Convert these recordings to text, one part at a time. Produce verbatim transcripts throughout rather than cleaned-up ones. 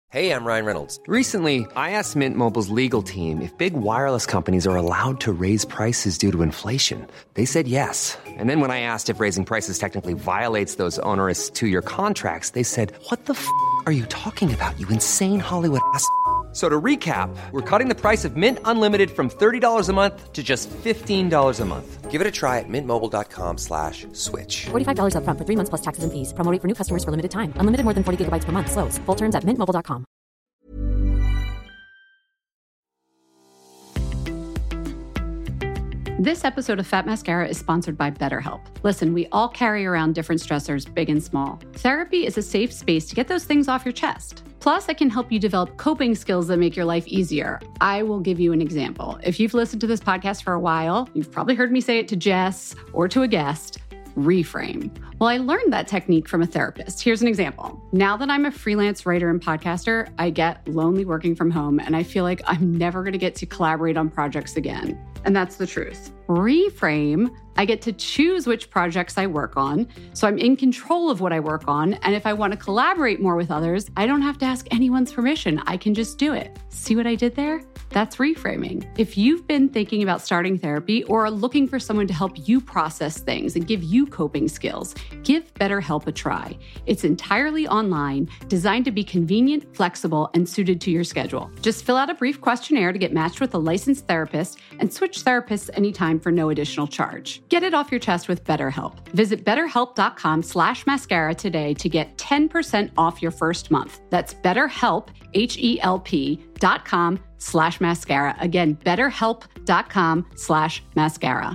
Hey, I'm Ryan Reynolds. Recently, I asked Mint Mobile's legal team if big wireless companies are allowed to raise prices due to inflation. They said yes. And then when I asked if raising prices technically violates those onerous two-year contracts, they said, what the f*** are you talking about, you insane Hollywood ass f- So to recap, we're cutting the price of Mint Unlimited from thirty dollars a month to just fifteen dollars a month. Give it a try at mintmobile.com slash switch. forty-five dollars up front for three months plus taxes and fees. Promo rate for new customers for limited time. Unlimited more than forty gigabytes per month. Slows full terms at mint mobile dot com. This episode of Fat Mascara is sponsored by BetterHelp. Listen, we all carry around different stressors, big and small. Therapy is a safe space to get those things off your chest. Plus, I can help you develop coping skills that make your life easier. I will give you an example. If you've listened to this podcast for a while, you've probably heard me say it to Jess or to a guest. Reframe. Well, I learned that technique from a therapist. Here's an example. Now that I'm a freelance writer and podcaster, I get lonely working from home, and I feel like I'm never going to get to collaborate on projects again. And that's the truth. Reframe, I get to choose which projects I work on, so I'm in control of what I work on, and if I want to collaborate more with others, I don't have to ask anyone's permission. I can just do it. See what I did there? That's reframing. If you've been thinking about starting therapy or are looking for someone to help you process things and give you coping skills, give BetterHelp a try. It's entirely online, designed to be convenient, flexible, and suited to your schedule. Just fill out a brief questionnaire to get matched with a licensed therapist and switch therapists anytime for no additional charge. Get it off your chest with BetterHelp. Visit betterhelp.com slash mascara today to get ten percent off your first month. That's BetterHelp, H-E-L-P dot com slash mascara. Again, betterhelp.com slash mascara.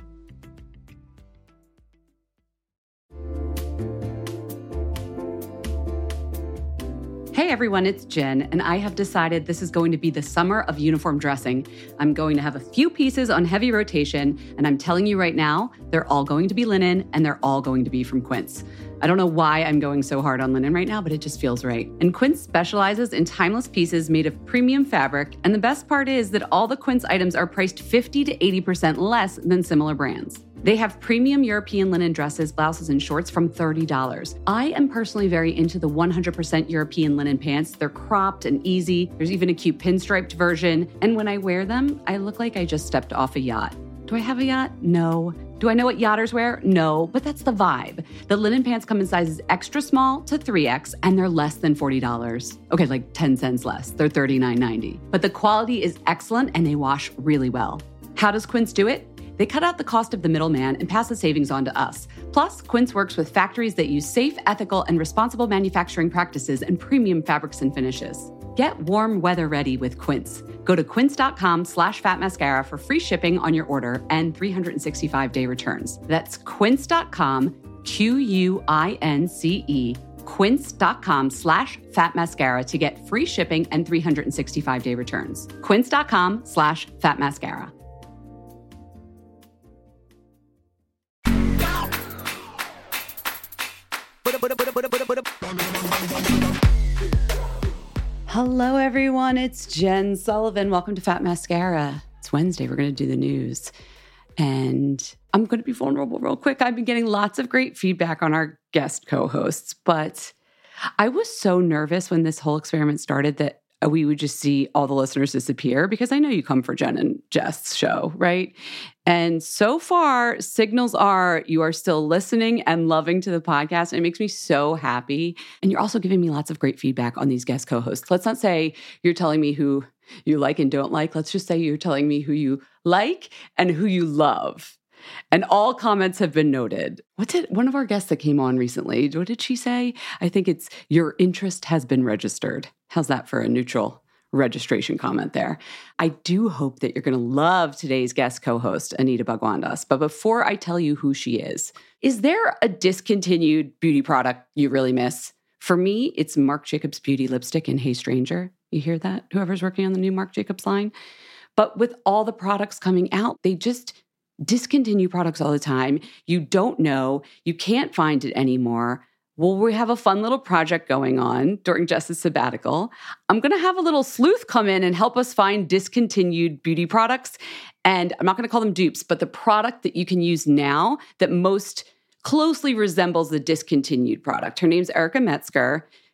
Hey everyone, it's Jen, and I have decided this is going to be the summer of uniform dressing. I'm going to have a few pieces on heavy rotation, and I'm telling you right now, they're all going to be linen, and they're all going to be from Quince. I don't know why I'm going so hard on linen right now, but it just feels right. And Quince specializes in timeless pieces made of premium fabric, and the best part is that all the Quince items are priced fifty to eighty percent less than similar brands. They have premium European linen dresses, blouses, and shorts from thirty dollars. I am personally very into the one hundred percent European linen pants. They're cropped and easy. There's even a cute pinstriped version. And when I wear them, I look like I just stepped off a yacht. Do I have a yacht? No. Do I know what yachters wear? No, but that's the vibe. The linen pants come in sizes extra small to three X, and they're less than forty dollars. Okay, like ten cents less. They're thirty-nine ninety. But the quality is excellent, and they wash really well. How does Quince do it? They cut out the cost of the middleman and pass the savings on to us. Plus, Quince works with factories that use safe, ethical, and responsible manufacturing practices and premium fabrics and finishes. Get warm weather ready with Quince. Go to quince.com slash fat mascara for free shipping on your order and three hundred sixty-five day returns. That's quince.com, Q U I N C E, quince.com slash fat mascara to get free shipping and three hundred sixty-five day returns. Quince.com slash fat mascara. Hello, everyone. It's Jen Sullivan. Welcome to Fat Mascara. It's Wednesday. We're going to do the news. And I'm going to be vulnerable real quick. I've been getting lots of great feedback on our guest co-hosts, but I was so nervous when this whole experiment started that we would just see all the listeners disappear, because I know you come for Jen and Jess's show, right? And so far, signals are you are still listening and loving to the podcast. And it makes me so happy. And you're also giving me lots of great feedback on these guest co-hosts. Let's not say you're telling me who you like and don't like. Let's just say you're telling me who you like and who you love. And all comments have been noted. What did one of our guests that came on recently, what did she say? I think it's your interest has been registered. How's that for a neutral registration comment there? I do hope that you're going to love today's guest co-host, Anita Bhagwandas. But before I tell you who she is, is there a discontinued beauty product you really miss? For me, it's Marc Jacobs Beauty Lipstick in Hey Stranger. You hear that? Whoever's working on the new Marc Jacobs line. But with all the products coming out, they just discontinue products all the time. You don't know. You can't find it anymore. Well, we have a fun little project going on during Jess's sabbatical. I'm going to have a little sleuth come in and help us find discontinued beauty products. And I'm not going to call them dupes, but the product that you can use now that most closely resembles the discontinued product. Her name's Erica Metzger.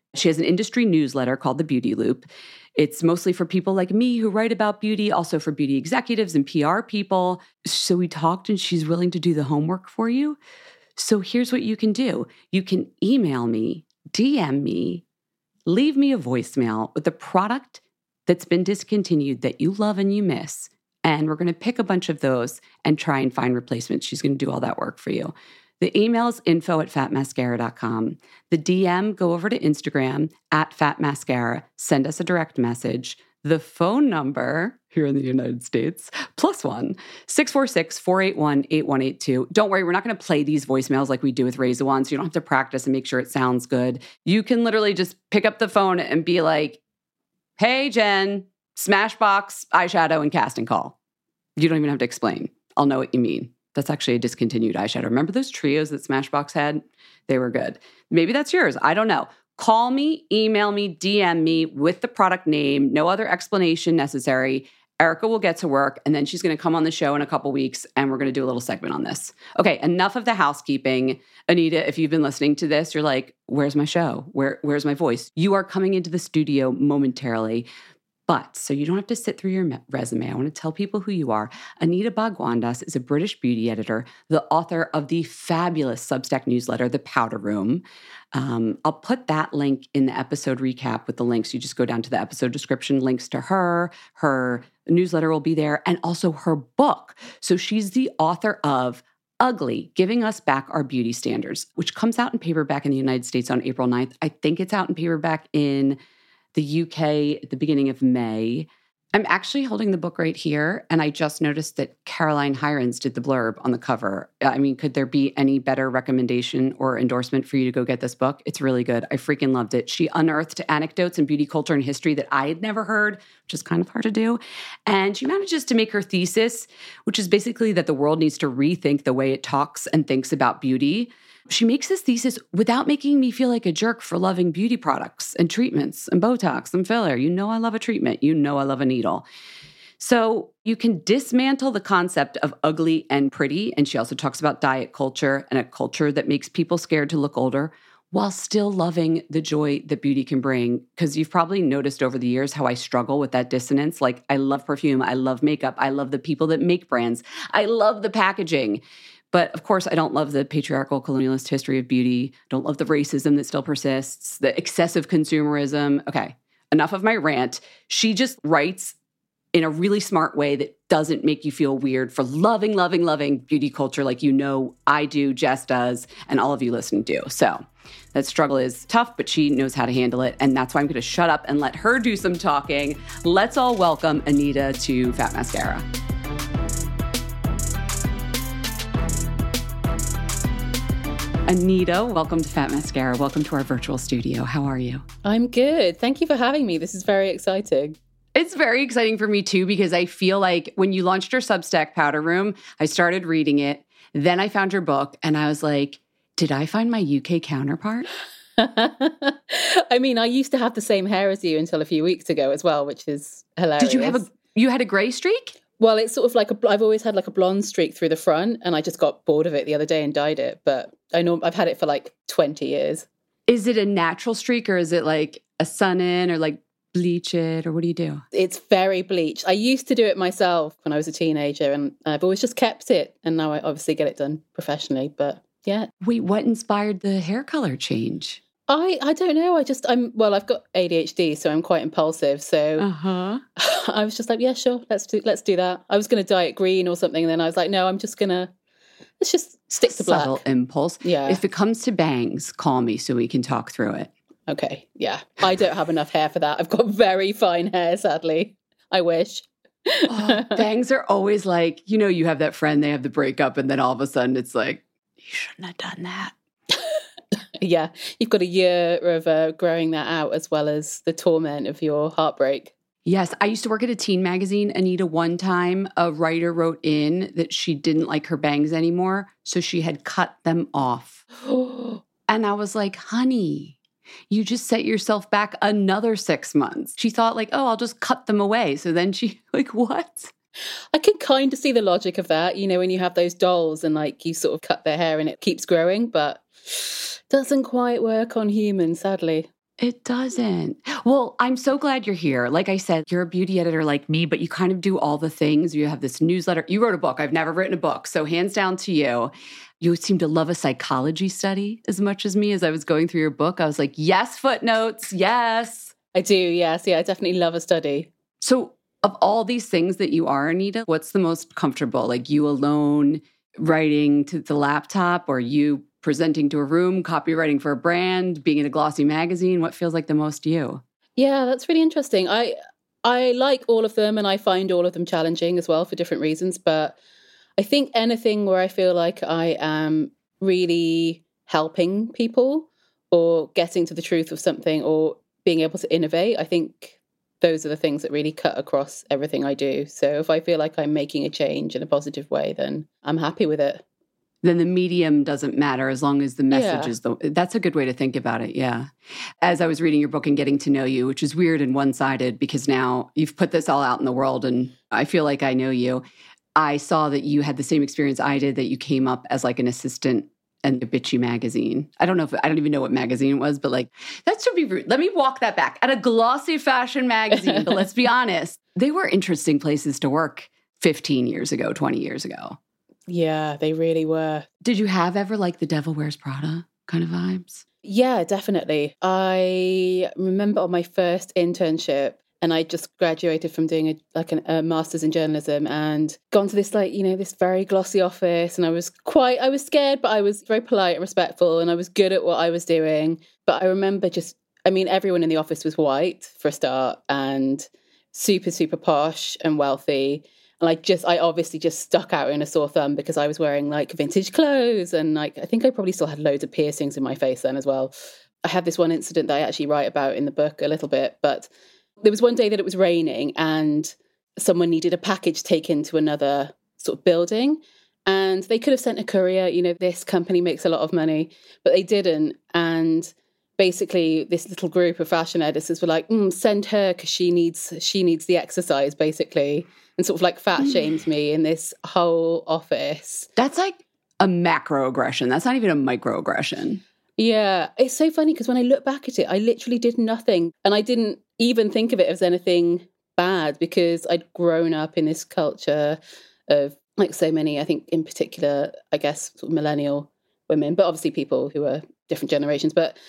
She has an industry newsletter called The Beauty Loop. It's mostly for people like me who write about beauty, also for beauty executives and P R people. So we talked and she's willing to do the homework for you. So here's what you can do. You can email me, D M me, leave me a voicemail with the product that's been discontinued that you love and you miss. And we're going to pick a bunch of those and try and find replacements. She's going to do all that work for you. The email is info at fat mascara dot com. The D M, go over to Instagram at fatmascara. Send us a direct message. The phone number here in the United States, plus one, six four six, four eight one, eight one eight two. Don't worry, we're not going to play these voicemails like we do with Raise the One, so you don't have to practice and make sure it sounds good. You can literally just pick up the phone and be like, hey, Jen, Smashbox, eyeshadow, and casting call. You don't even have to explain. I'll know what you mean. That's actually a discontinued eyeshadow. Remember those trios that Smashbox had? They were good. Maybe that's yours. I don't know. Call me, email me, D M me with the product name. No other explanation necessary. Erica will get to work, and then she's going to come on the show in a couple weeks, and we're going to do a little segment on this. Okay, enough of the housekeeping. Anita, if you've been listening to this, you're like, where's my show? Where, where's my voice? You are coming into the studio momentarily. But, so you don't have to sit through your resume, I want to tell people who you are. Anita Bhagwandas is a British beauty editor, the author of the fabulous Substack newsletter, The Powder Room. Um, I'll put that link in the episode recap with the links. You just go down to the episode description, links to her. Her newsletter will be there, and also her book. So she's the author of Ugly, Giving Us Back Our Beauty Standards, which comes out in paperback in the United States on April ninth. I think it's out in paperback in the U K at the beginning of May. I'm actually holding the book right here, and I just noticed that Caroline Hirons did the blurb on the cover. I mean, could there be any better recommendation or endorsement for you to go get this book? It's really good. I freaking loved it. She unearthed anecdotes in beauty culture and history that I had never heard, which is kind of hard to do. And she manages to make her thesis, which is basically that the world needs to rethink the way it talks and thinks about beauty. She makes this thesis without making me feel like a jerk for loving beauty products and treatments and Botox and filler. You know I love a treatment. You know I love a needle. So you can dismantle the concept of ugly and pretty. And she also talks about diet culture and a culture that makes people scared to look older while still loving the joy that beauty can bring. Because you've probably noticed over the years how I struggle with that dissonance. Like, I love perfume. I love makeup. I love the people that make brands. I love the packaging. But of course, I don't love the patriarchal colonialist history of beauty. I don't love the racism that still persists, the excessive consumerism. Okay, enough of my rant. She just writes in a really smart way that doesn't make you feel weird for loving, loving, loving beauty culture like you know I do, Jess does, and all of you listening do. So that struggle is tough, but she knows how to handle it. And that's why I'm going to shut up and let her do some talking. Let's all welcome Anita to Fat Mascara. Anita, welcome to Fat Mascara. Welcome to our virtual studio. How are you? I'm good. Thank you for having me. This is very exciting. It's very exciting for me too, because I feel like when you launched your Substack Powder Room, I started reading it. Then I found your book and I was like, did I find my U K counterpart? I mean, I used to have the same hair as you until a few weeks ago as well, which is hilarious. Did you have a, you had a gray streak? Well, it's sort of like, a, I've always had like a blonde streak through the front, and I just got bored of it the other day and dyed it. But I know I've had it for like twenty years. Is it a natural streak, or is it like a sun in, or like bleach it, or what do you do? It's very bleached. I used to do it myself when I was a teenager, and I've always just kept it. And now I obviously get it done professionally, but yeah. Wait, what inspired the hair color change? I, I don't know. I just, I'm, well, I've got A D H D, so I'm quite impulsive. So uh-huh. I was just like, yeah, sure. Let's do, let's do that. I was going to dye it green or something. And then I was like, no, I'm just going to, let's just stick to black. Subtle impulse. Yeah. If it comes to bangs, call me so we can talk through it. Okay. Yeah. I don't have enough hair for that. I've got very fine hair, sadly. I wish. Oh, bangs are always like, you know, you have that friend, they have the breakup, and then all of a sudden it's like, you shouldn't have done that. Yeah, you've got a year of uh, growing that out, as well as the torment of your heartbreak. Yes, I used to work at a teen magazine. Anita, one time a writer wrote in that she didn't like her bangs anymore, so she had cut them off. And I was like, honey, you just set yourself back another six months. She thought like, oh, I'll just cut them away. So then she like, what? I can kind of see the logic of that, you know, when you have those dolls and like you sort of cut their hair and it keeps growing, but doesn't quite work on humans, sadly. It doesn't. Well, I'm so glad you're here. Like I said, you're a beauty editor like me, but you kind of do all the things. You have this newsletter. You wrote a book. I've never written a book. So hands down to you. You seem to love a psychology study as much as me. As I was going through your book, I was like, yes, footnotes, yes. I do, yes. Yeah, I definitely love a study. So of all these things that you are, Anita, what's the most comfortable? Like you alone writing to the laptop, or you presenting to a room, copywriting for a brand, being in a glossy magazine? What feels like the most you? Yeah, that's really interesting. I I like all of them, and I find all of them challenging as well for different reasons. But I think anything where I feel like I am really helping people or getting to the truth of something or being able to innovate, I think those are the things that really cut across everything I do. So if I feel like I'm making a change in a positive way, then I'm happy with it. Then the medium doesn't matter as long as the message Yeah. is the, that's a good way to think about it. Yeah. As I was reading your book and getting to know you, which is weird and one-sided because now you've put this all out in the world and I feel like I know you. I saw that you had the same experience I did, that you came up as like an assistant in a bitchy magazine. I don't know if, I don't even know what magazine it was, but like, that should be rude. Let me walk that back. At a glossy fashion magazine, but let's be honest, they were interesting places to work fifteen years ago, twenty years ago. Yeah, they really were. Did you have ever like the Devil Wears Prada kind of vibes? Yeah, definitely. I remember on my first internship, and I just graduated from doing a, like an, a master's in journalism and gone to this like, you know, this very glossy office. And I was quite, I was scared, but I was very polite and respectful and I was good at what I was doing. But I remember just, I mean, everyone in the office was white for a start and super, super posh and wealthy. And I just, I obviously just stuck out in a sore thumb because I was wearing like vintage clothes. And like, I think I probably still had loads of piercings in my face then as well. I had this one incident that I actually write about in the book a little bit, but there was one day that it was raining and someone needed a package taken to another sort of building and they could have sent a courier. You know, this company makes a lot of money, but they didn't. And basically this little group of fashion editors were like, mm, send her because she needs, she needs the exercise basically. And sort of like fat shamed me in this whole office. That's like a macroaggression. That's not even a microaggression. Yeah, it's so funny because when I look back at it, I literally did nothing. And I didn't even think of it as anything bad because I'd grown up in this culture of like so many, I think in particular, I guess, sort of millennial women, but obviously people who are different generations, but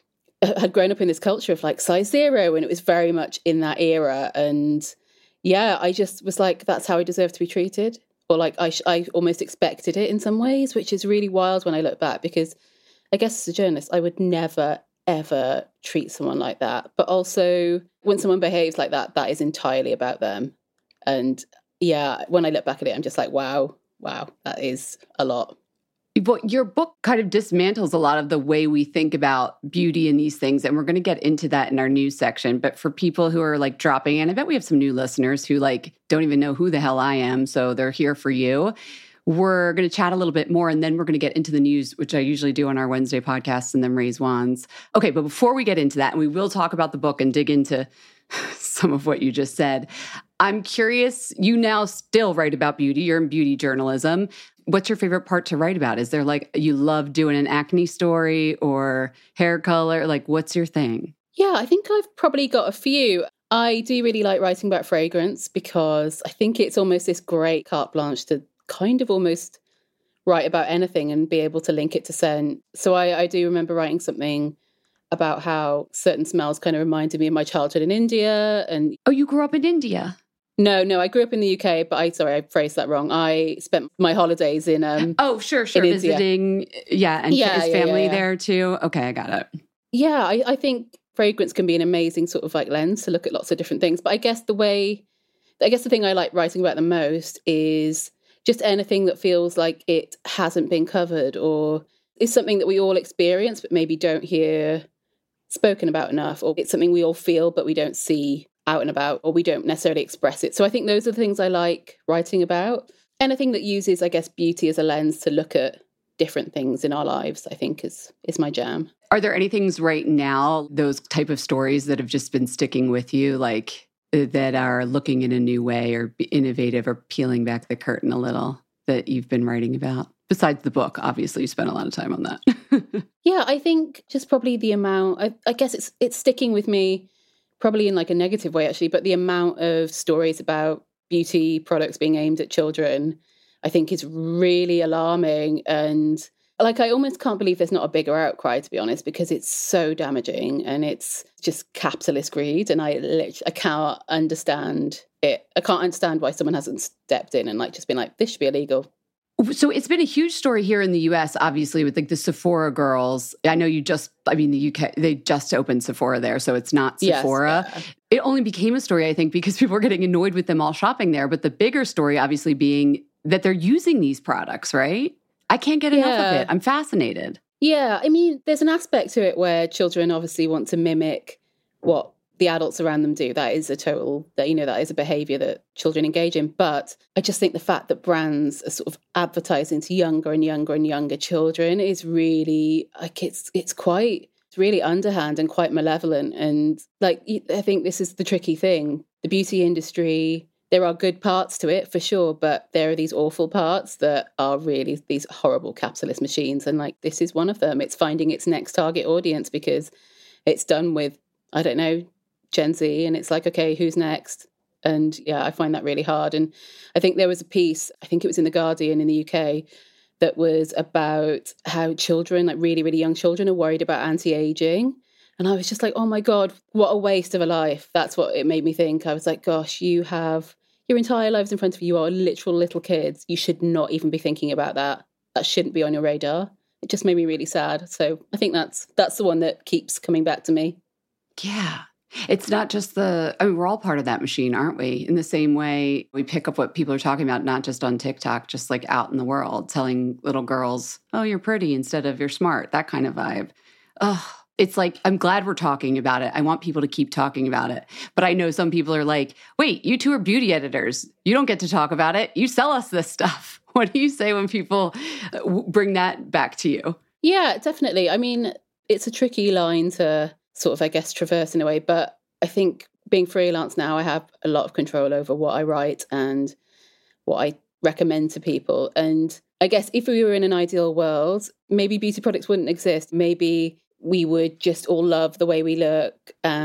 had grown up in this culture of like size zero. And it was very much in that era. And yeah, I just was like, that's how I deserve to be treated. Or like I, sh- I almost expected it in some ways, which is really wild when I look back because I guess as a journalist, I would never, ever treat someone like that. But also when someone behaves like that, that is entirely about them. And yeah, when I look back at it, I'm just like, wow, wow, that is a lot. But your book kind of dismantles a lot of the way we think about beauty and these things. And we're going to get into that in our news section. But for people who are like dropping in, I bet we have some new listeners who like don't even know who the hell I am. So they're here for you. We're going to chat a little bit more, and then we're going to get into the news, which I usually do on our Wednesday podcasts, and then raise wands. Okay, but before we get into that, and we will talk about the book and dig into some of what you just said, I'm curious, you now still write about beauty. You're in beauty journalism. What's your favorite part to write about? Is there like, you love doing an acne story or hair color? Like, what's your thing? Yeah, I think I've probably got a few. I do really like writing about fragrance because I think it's almost this great carte blanche to kind of almost write about anything and be able to link it to scent. So I, I do remember writing something about how certain smells kind of reminded me of my childhood in India. And Oh, you grew up in India? no, no, I grew up in the U K, but I, sorry, I phrased that wrong. I spent my holidays in... Um, oh, sure, sure. in India. Visiting, yeah, and Yeah, his yeah, family yeah, yeah. there too. Okay, I got it. Yeah, I, I think fragrance can be an amazing sort of like lens to look at lots of different things. But I guess the way, I guess the thing I like writing about the most is just anything that feels like it hasn't been covered or is something that we all experience but maybe don't hear spoken about enough, or it's something we all feel but we don't see out and about, or we don't necessarily express it. So I think those are the things I like writing about. Anything that uses, I guess, beauty as a lens to look at different things in our lives, I think is is my jam. Are there any things right now, those type of stories that have just been sticking with you, like that are looking in a new way or innovative or peeling back the curtain a little that you've been writing about? Besides the book, obviously you spent a lot of time on that. Yeah, I think just probably the amount, I, I guess it's it's sticking with me probably in like a negative way, actually, but the amount of stories about beauty products being aimed at children, I think is really alarming. And like, I almost can't believe there's not a bigger outcry, to be honest, because it's so damaging and it's just capitalist greed. And I literally, I can't understand it. I can't understand why someone hasn't stepped in and like just been like, this should be illegal. So it's been a huge story here in the U S, obviously, with like the Sephora girls. I know you just, I mean, the U K, they just opened Sephora there, so it's not Sephora. Yes, yeah. It only became a story, I think, because people were getting annoyed with them all shopping there. But the bigger story, obviously, being that they're using these products, right? I can't get enough yeah. of it. I'm fascinated. Yeah, I mean, there's an aspect to it where children obviously want to mimic what the adults around them do. That is a total, that you know, that is a behavior that children engage in. But I just think the fact that brands are sort of advertising to younger and younger and younger children is really, like, it's it's quite, it's really underhand and quite malevolent. And like, I think this is the tricky thing. The beauty industry, there are good parts to it for sure, but there are these awful parts that are really these horrible capitalist machines. And like, this is one of them. It's finding its next target audience because it's done with, I don't know, Gen Z, and it's like, okay, who's next? And yeah, I find that really hard. And I think there was a piece, I think it was in The Guardian in the U K, that was about how children, like really, really young children, are worried about anti-aging. And I was just like, oh my God, what a waste of a life. That's what it made me think. I was like, gosh, you have your entire lives in front of you. You are literal little kids. You should not even be thinking about that. That shouldn't be on your radar. It just made me really sad. So I think that's that's the one that keeps coming back to me. Yeah. It's not just the, I mean, we're all part of that machine, aren't we? In the same way, we pick up what people are talking about, not just on TikTok, just like out in the world, telling little girls, oh, you're pretty instead of you're smart, that kind of vibe. Oh, it's like, I'm glad we're talking about it. I want people to keep talking about it. But I know some people are like, wait, you two are beauty editors. You don't get to talk about it. You sell us this stuff. What do you say when people bring that back to you? Yeah, definitely. I mean, it's a tricky line to sort of, I guess, traverse in a way. But I think being freelance now, I have a lot of control over what I write and what I recommend to people. And I guess if we were in an ideal world, maybe beauty products wouldn't exist. Maybe we would just all love the way we look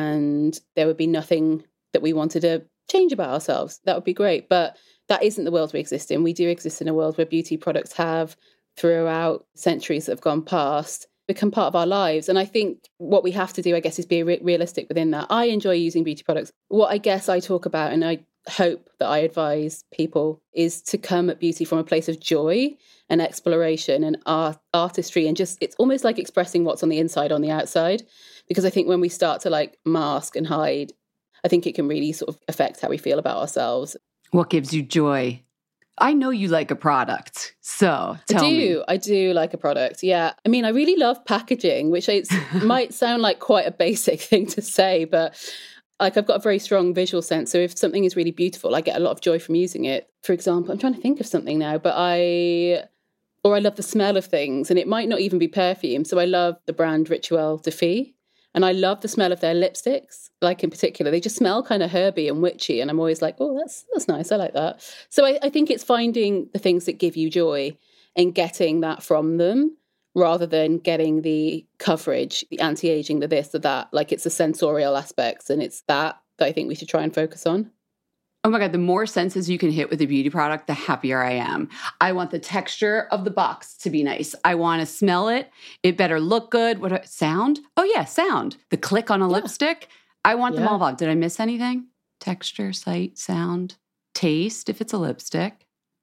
and there would be nothing that we wanted to change about ourselves. That would be great. But that isn't the world we exist in. We do exist in a world where beauty products have, throughout centuries that have gone past, become part of our lives. And I think what we have to do, I guess, is be re- realistic within that. I enjoy using beauty products. What I guess I talk about, and I hope that I advise people, is to come at beauty from a place of joy and exploration and art, artistry, and just, it's almost like expressing what's on the inside on the outside. Because I think when we start to like mask and hide, I think it can really sort of affect how we feel about ourselves. What gives you joy? I know you like a product, so tell I do. me. I do like a product, yeah. I mean, I really love packaging, which it's, might sound like quite a basic thing to say, but like I've got a very strong visual sense. So if something is really beautiful, I get a lot of joy from using it. For example, I'm trying to think of something now, but I, or I love the smell of things, and it might not even be perfume. So I love the brand Rituel de Fille. And I love the smell of their lipsticks, like in particular. They just smell kind of herby and witchy. And I'm always like, oh, that's that's nice. I like that. So I, I think it's finding the things that give you joy and getting that from them rather than getting the coverage, the anti-aging, the this, the that. Like it's the sensorial aspects. And it's that that I think we should try and focus on. Oh my God, the more senses you can hit with a beauty product, the happier I am. I want the texture of the box to be nice. I want to smell it. It better look good. What sound? Oh yeah, sound. The click on a yeah. lipstick. I want yeah. them all, Bob. Did I miss anything? Texture, sight, sound, taste, if it's a lipstick.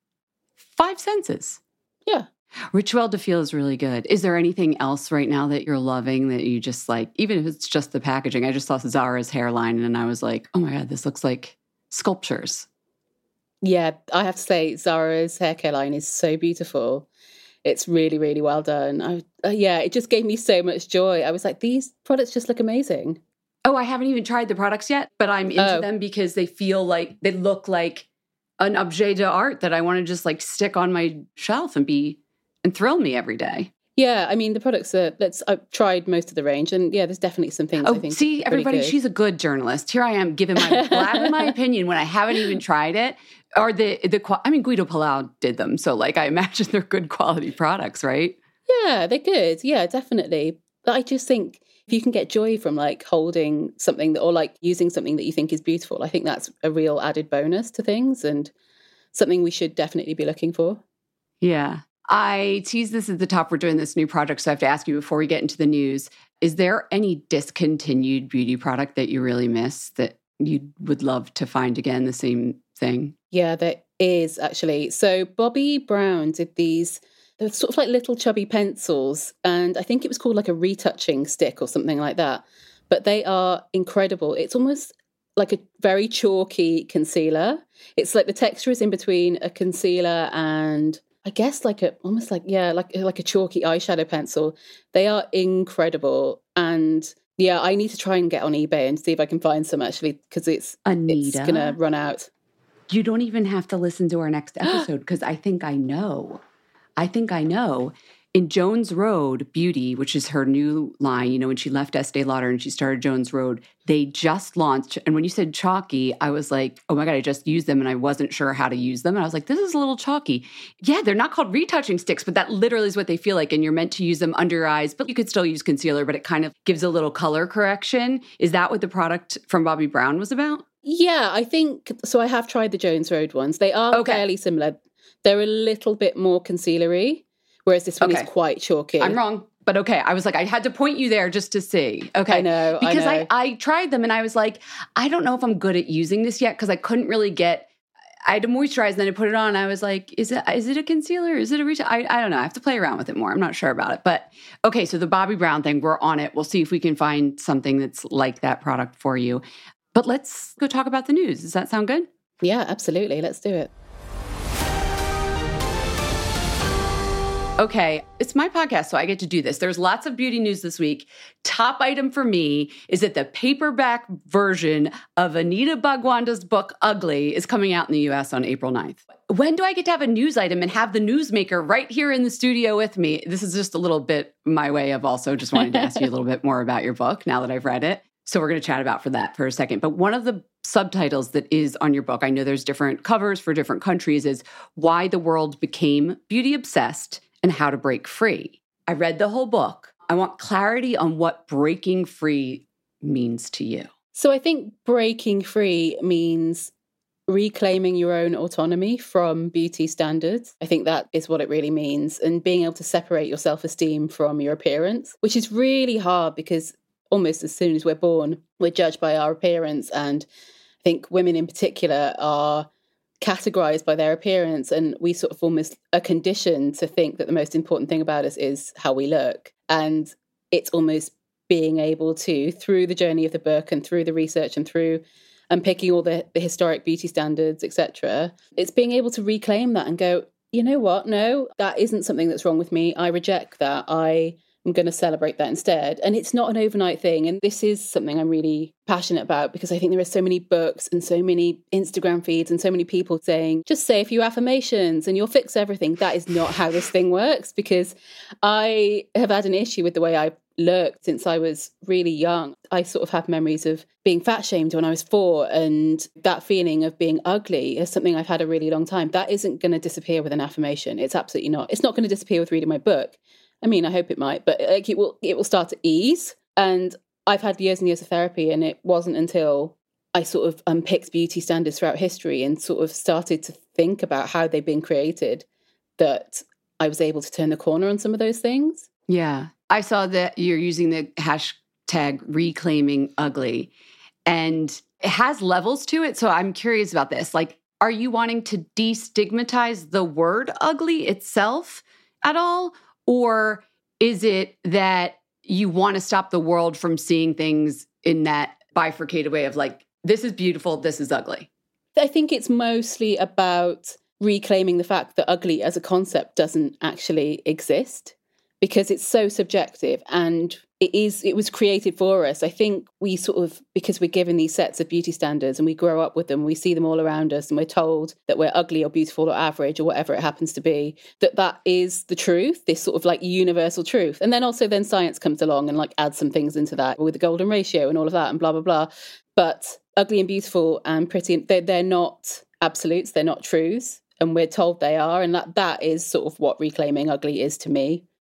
Five senses. Yeah. Rituel de Fille is really good. Is there anything else right now that you're loving that you just like, even if it's just the packaging? I just saw Zara's hairline and I was like, oh my God, this looks like sculptures. Yeah, I have to say Zara's hair care line is so beautiful. It's really, really well done. I, uh, yeah, it just gave me so much joy. I was like, these products just look amazing. Oh, I haven't even tried the products yet, but I'm into oh. them because they feel like, they look like an objet d'art that I want to just like stick on my shelf and be, and thrill me every day. Yeah, I mean, the products are, let's, I've tried most of the range, and yeah, there's definitely some things oh, I think see, everybody, good. She's a good journalist. Here I am giving my, blabbing my opinion when I haven't even tried it. Or the, the, I mean, Guido Palau did them, so like I imagine they're good quality products, right? Yeah, they're good. Yeah, definitely. But I just think if you can get joy from like holding something that, or like using something that you think is beautiful, I think that's a real added bonus to things and something we should definitely be looking for. Yeah. I teased this at the top. We're doing this new project, so I have to ask you before we get into the news, is there any discontinued beauty product that you really miss that you would love to find again, the same thing? Yeah, there is actually. So Bobbi Brown did these, they're sort of like little chubby pencils, and I think it was called like a retouching stick or something like that. But they are incredible. It's almost like a very chalky concealer. It's like the texture is in between a concealer and I guess like a, almost like, yeah, like, like a chalky eyeshadow pencil. They are incredible. And yeah, I need to try and get on eBay and see if I can find some actually, because it's, Anita, it's going to run out. You don't even have to listen to our next episode because I think I know. I think I know. In Jones Road Beauty, which is her new line, you know, when she left Estee Lauder and she started Jones Road, they just launched. And when you said chalky, I was like, oh my God, I just used them and I wasn't sure how to use them. And I was like, this is a little chalky. Yeah, they're not called retouching sticks, but that literally is what they feel like. And you're meant to use them under your eyes, but you could still use concealer, but it kind of gives a little color correction. Is that what the product from Bobbi Brown was about? Yeah, I think, so I have tried the Jones Road ones. They are okay. fairly similar. They're a little bit more concealery. Whereas this one okay. is quite chalky. I'm wrong, but okay. I was like, I had to point you there just to see. Okay. I know, Because I know. I, I tried them and I was like, I don't know if I'm good at using this yet because I couldn't really get, I had to moisturize and then I put it on and I was like, is it is it a concealer? Is it a retouch? I, I don't know. I have to play around with it more. I'm not sure about it. But okay, so the Bobbi Brown thing, we're on it. We'll see if we can find something that's like that product for you. But let's go talk about the news. Does that sound good? Yeah, absolutely. Let's do it. Okay, it's my podcast, so I get to do this. There's lots of beauty news this week. Top item for me is that the paperback version of Anita Bhagwanda's book, Ugly, is coming out in the U S on April ninth. When do I get to have a news item and have the newsmaker right here in the studio with me? This is just a little bit my way of also just wanting to ask you a little bit more about your book now that I've read it. So we're going to chat about for that for a second. But one of the subtitles that is on your book, I know there's different covers for different countries, is Why the World Became Beauty Obsessed and How to Break Free. I read the whole book. I want clarity on what breaking free means to you. So I think breaking free means reclaiming your own autonomy from beauty standards. I think that is what it really means. And being able to separate your self-esteem from your appearance, which is really hard because almost as soon as we're born, we're judged by our appearance. And I think women in particular are categorized by their appearance, and we sort of almost are conditioned to think that the most important thing about us is how we look. And it's almost being able to, through the journey of the book and through the research and through unpicking all the, the historic beauty standards, et cetera, it's being able to reclaim that and go, you know what? No, that isn't something that's wrong with me. I reject that. I I'm going to celebrate that instead. And it's not an overnight thing. And this is something I'm really passionate about because I think there are so many books and so many Instagram feeds and so many people saying, just say a few affirmations and you'll fix everything. That is not how this thing works, because I have had an issue with the way I've looked since I was really young. I sort of have memories of being fat shamed when I was four, and that feeling of being ugly is something I've had a really long time. That isn't going to disappear with an affirmation. It's absolutely not. It's not going to disappear with reading my book. I mean, I hope it might, but like it will, it will start to ease. And I've had years and years of therapy, and it wasn't until I sort of unpicked beauty standards throughout history and sort of started to think about how they've been created that I was able to turn the corner on some of those things. Yeah. I saw that you're using the hashtag reclaiming ugly, and it has levels to it. So I'm curious about this. Like, are you wanting to destigmatize the word ugly itself at all? Or is it that you want to stop the world from seeing things in that bifurcated way of like, this is beautiful, this is ugly? I think it's mostly about reclaiming the fact that ugly as a concept doesn't actually exist, because it's so subjective and it is it was created for us. I think we sort of, because we're given these sets of beauty standards and we grow up with them, we see them all around us and we're told that we're ugly or beautiful or average or whatever it happens to be, that that is the truth, this sort of like universal truth. And then also then science comes along and like adds some things into that with the golden ratio and all of that and blah, blah, blah. But ugly and beautiful and pretty, they're, they're not absolutes, they're not truths. And we're told they are. And that that is sort of what reclaiming ugly is to me.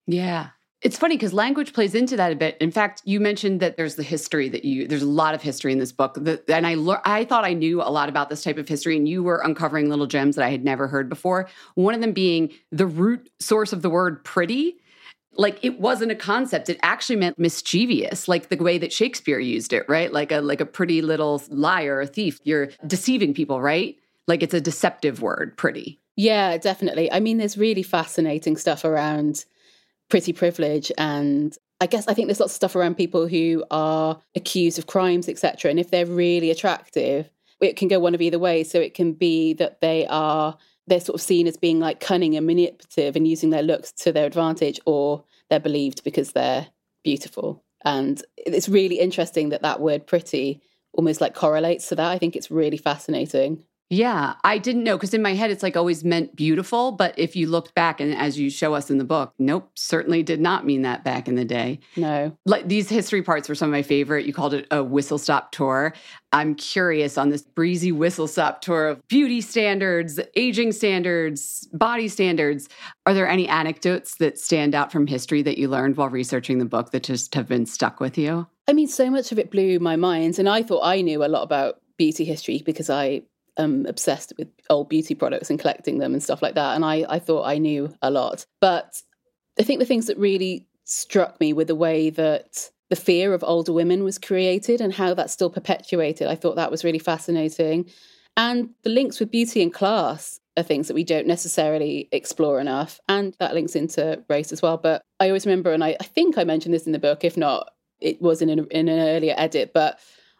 Yeah. It's funny because language plays into that a bit. In fact, you mentioned that there's the history that you, there's a lot of history in this book. That, and I, le- I thought I knew a lot about this type of history, and you were uncovering little gems that I had never heard before. One of them being the root source of the word pretty. Like, it wasn't a concept. It actually meant mischievous, like the way that Shakespeare used it, right? Like a, like a pretty little liar, a thief. You're deceiving people, right? Like, it's a deceptive word, pretty. Yeah, definitely. I mean, there's really fascinating stuff around pretty privilege, and I guess I think there's lots of stuff around people who are accused of crimes, et cetera. And if they're really attractive, it can go one of either ways. So it can be that they are they're sort of seen as being like cunning and manipulative and using their looks to their advantage, or they're believed because they're beautiful. And it's really interesting that that word pretty almost like correlates to that. I think it's really fascinating. Yeah, I didn't know, because in my head, it's like always meant beautiful. But if you looked back, and as you show us in the book, nope, certainly did not mean that back in the day. No. Like, these history parts were some of my favorite. You called it a whistle-stop tour. I'm curious on this breezy whistle-stop tour of beauty standards, aging standards, body standards. Are there any anecdotes that stand out from history that you learned while researching the book that just have been stuck with you? I mean, so much of it blew my mind. And I thought I knew a lot about beauty history because I am obsessed with old beauty products and collecting them and stuff like that. And I, I thought I knew a lot. But I think the things that really struck me were the way that the fear of older women was created and how that's still perpetuated. I thought that was really fascinating. And the links with beauty and class are things that we don't necessarily explore enough. And that links into race as well. But I always remember, and I, I think I mentioned this in the book, if not, it was in an, in an earlier edit, but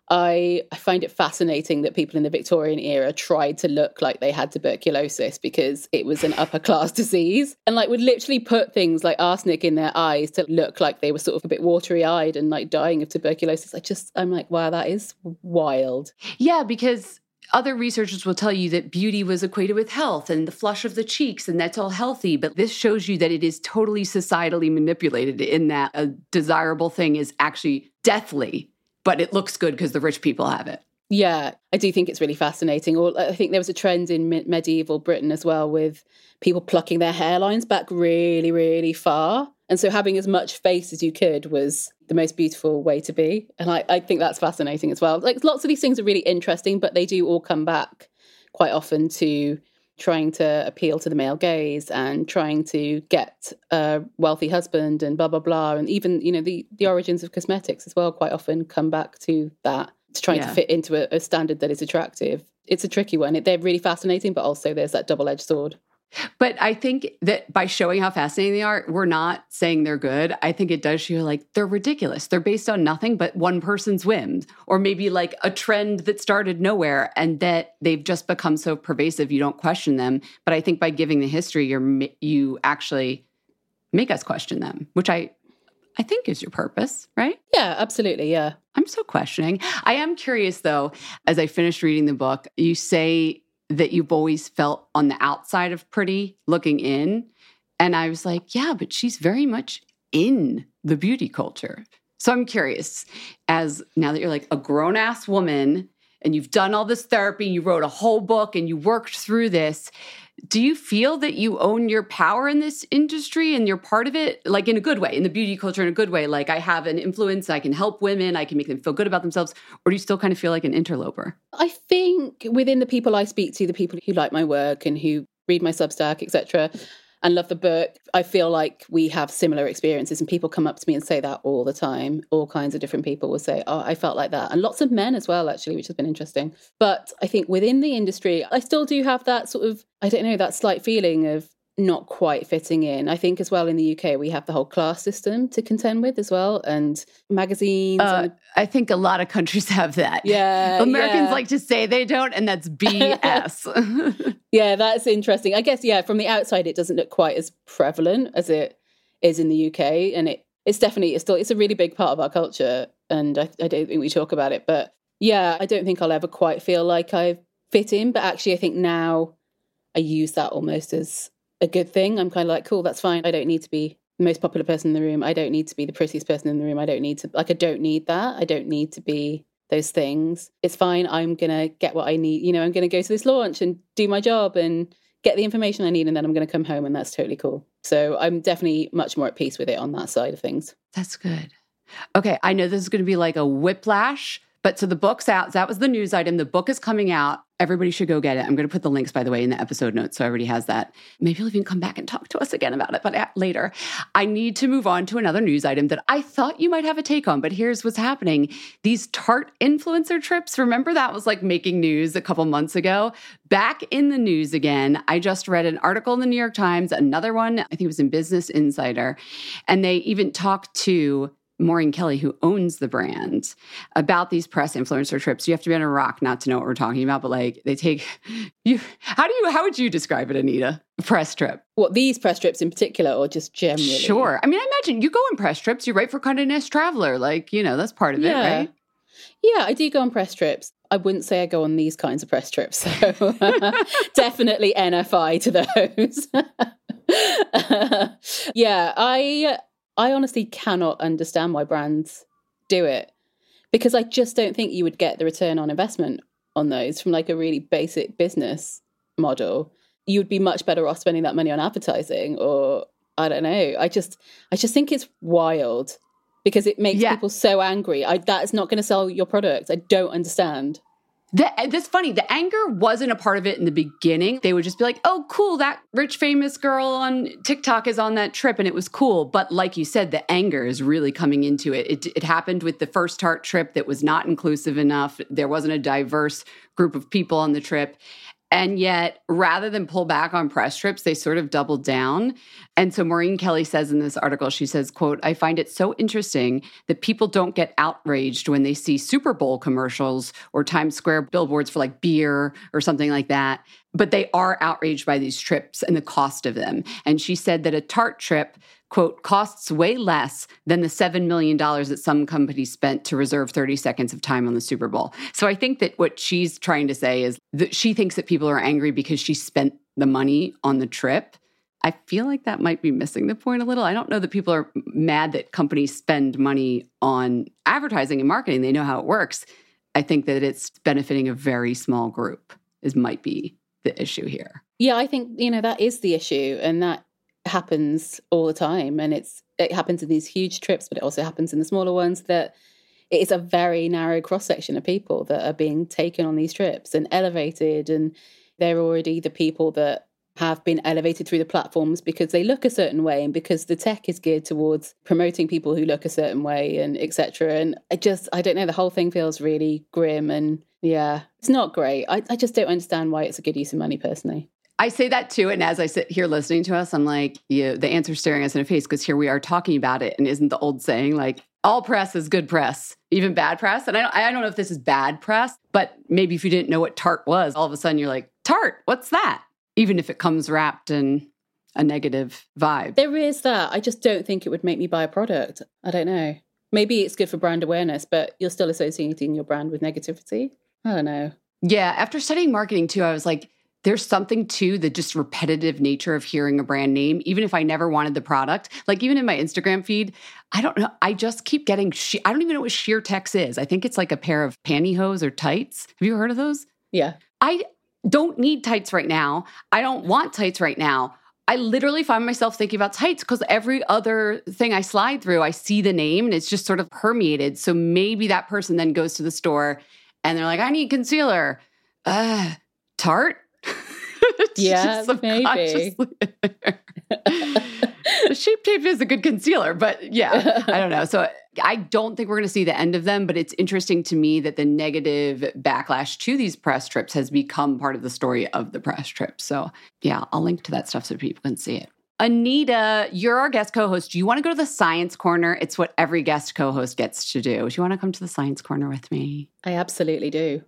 I, I find it fascinating that people in the Victorian era tried to look like they had tuberculosis because it was an upper class disease, and like would literally put things like arsenic in their eyes to look like they were sort of a bit watery eyed and like dying of tuberculosis. I just, I'm like, wow, that is wild. Yeah, because other researchers will tell you that beauty was equated with health and the flush of the cheeks, and that's all healthy. But this shows you that it is totally societally manipulated in that a desirable thing is actually deathly, but it looks good because the rich people have it. Yeah, I do think it's really fascinating. Or I think there was a trend in me- medieval Britain as well with people plucking their hairlines back really, really far. And so having as much face as you could was the most beautiful way to be. And I, I think that's fascinating as well. Like, lots of these things are really interesting, but they do all come back quite often to trying to appeal to the male gaze and trying to get a wealthy husband and blah, blah, blah. And even, you know, the, the origins of cosmetics as well quite often come back to that, to trying yeah. to fit into a, a standard that is attractive. It's a tricky one. It, they're really fascinating, but also there's that double-edged sword. But I think that by showing how fascinating they are, we're not saying they're good. I think it does show like they're ridiculous. They're based on nothing but one person's whims, or maybe like a trend that started nowhere and that they've just become so pervasive you don't question them. But I think by giving the history, you're you actually make us question them, which I I think is your purpose, right? Yeah, absolutely. Yeah. I'm still questioning. I am curious though, as I finished reading the book, you say that you've always felt on the outside of pretty, looking in. And I was like, yeah, but she's very much in the beauty culture. So I'm curious, as now that you're like a grown-ass woman and you've done all this therapy, you wrote a whole book and you worked through this, do you feel that you own your power in this industry and you're part of it, like in a good way, in the beauty culture in a good way? Like, I have an influence, I can help women, I can make them feel good about themselves. Or do you still kind of feel like an interloper? I think within the people I speak to, the people who like my work and who read my Substack, et cetera, and love the book, I feel like we have similar experiences, and people come up to me and say that all the time. All kinds of different people will say, oh, I felt like that. And lots of men as well, actually, which has been interesting. But I think within the industry, I still do have that sort of, I don't know, that slight feeling of not quite fitting in. I think as well in the U K, we have the whole class system to contend with as well, and magazines. Uh, and... I think a lot of countries have that. Yeah. Americans yeah. like to say they don't, and that's B S. Yeah, that's interesting. I guess, yeah, from the outside, it doesn't look quite as prevalent as it is in the U K. And it it's definitely, it's still, it's a really big part of our culture. And I, I don't think we talk about it. But yeah, I don't think I'll ever quite feel like I fit in. But actually, I think now I use that almost as a good thing. I'm kind of like, cool, that's fine. I don't need to be the most popular person in the room. I don't need to be the prettiest person in the room. I don't need to, like, I don't need that. I don't need to be those things. It's fine. I'm going to get what I need. You know, I'm going to go to this launch and do my job and get the information I need, and then I'm going to come home, and that's totally cool. So I'm definitely much more at peace with it on that side of things. That's good. Okay, I know this is going to be like a whiplash, but so the book's out. That was the news item. The book is coming out. Everybody should go get it. I'm going to put the links, by the way, in the episode notes, so everybody has that. Maybe you'll even come back and talk to us again about it, but later. I need to move on to another news item that I thought you might have a take on, but here's what's happening. These Tarte influencer trips, remember that was like making news a couple months ago? Back in the news again. I just read an article in the New York Times, another one, I think it was in Business Insider, and they even talked to Maureen Kelly, who owns the brand, about these press influencer trips. You have to be on a rock not to know what we're talking about, but like they take you. How do you, how would you describe it, Anita? A press trip. What, these press trips in particular, or just generally? Sure. I mean, I imagine you go on press trips, you write for Condé Nast Traveler. Like, you know, that's part of yeah. it, right? Yeah, I do go on press trips. I wouldn't say I go on these kinds of press trips. So definitely N F I to those. yeah, I... I honestly cannot understand why brands do it, because I just don't think you would get the return on investment on those from like a really basic business model. You would be much better off spending that money on advertising, or I don't know. I just, I just think it's wild because it makes yeah. people so angry. I, that is not going to sell your product. I don't understand. The, that's funny. The anger wasn't a part of it in the beginning. They would just be like, oh, cool, that rich, famous girl on TikTok is on that trip, and it was cool. But like you said, the anger is really coming into it. It, it happened with the first Tarte trip that was not inclusive enough. There wasn't a diverse group of people on the trip. And yet, rather than pull back on press trips, they sort of doubled down. And so Maureen Kelly says in this article, she says, quote, I find it so interesting that people don't get outraged when they see Super Bowl commercials or Times Square billboards for like beer or something like that. But they are outraged by these trips and the cost of them. And she said that a Tarte trip, quote, costs way less than the seven million dollars that some companies spent to reserve thirty seconds of time on the Super Bowl. So I think that what she's trying to say is that she thinks that people are angry because she spent the money on the trip. I feel like that might be missing the point a little. I don't know that people are mad that companies spend money on advertising and marketing. They know how it works. I think that it's benefiting a very small group is might be the issue here. Yeah, I think, you know, that is the issue. And that happens all the time. And it's it happens in these huge trips, but it also happens in the smaller ones, that it is a very narrow cross-section of people that are being taken on these trips and elevated. And they're already the people that have been elevated through the platforms because they look a certain way and because the tech is geared towards promoting people who look a certain way and et cetera. And I just, I don't know, the whole thing feels really grim and yeah, it's not great. I, I just don't understand why it's a good use of money personally. I say that too. And as I sit here listening to us, I'm like, yeah, the answer's staring us in the face because here we are talking about it. And isn't the old saying like, all press is good press, even bad press? And I don't, I don't know if this is bad press, but maybe if you didn't know what Tarte was, all of a sudden you're like, Tarte, what's that? Even if it comes wrapped in a negative vibe. There is that. I just don't think it would make me buy a product. I don't know. Maybe it's good for brand awareness, but you're still associating your brand with negativity. I don't know. Yeah. After studying marketing too, I was like, there's something to the just repetitive nature of hearing a brand name, even if I never wanted the product. Like even in my Instagram feed, I don't know. I just keep getting, she- I don't even know what Sheertex is. I think it's like a pair of pantyhose or tights. Have you heard of those? Yeah. I don't need tights right now. I don't want tights right now. I literally find myself thinking about tights because every other thing I slide through, I see the name and it's just sort of permeated. So maybe that person then goes to the store and they're like, I need concealer. Uh, Tarte? Yeah, maybe. The Shape Tape is a good concealer, but yeah, I don't know. So I don't think we're going to see the end of them, but it's interesting to me that the negative backlash to these press trips has become part of the story of the press trip. So yeah, I'll link to that stuff so people can see it. Anita, you're our guest co-host. Do you want to go to the Science Corner? It's what every guest co-host gets to do. Do you want to come to the Science Corner with me? I absolutely do.